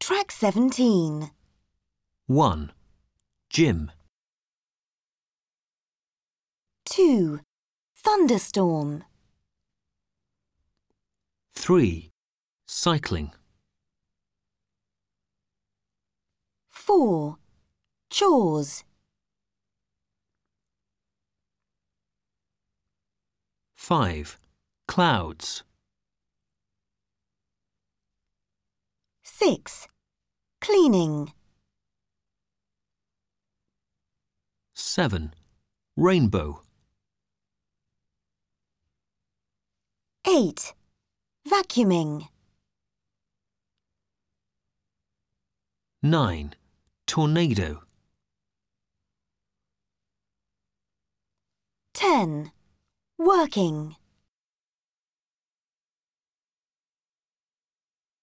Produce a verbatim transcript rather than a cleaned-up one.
Track seventeen. one. Gym. two. Thunderstorm. three. Cycling. four. Chores. five. Clouds. six. Cleaning. seven. Rainbow. eight. Vacuuming. nine. Tornado. ten. Working.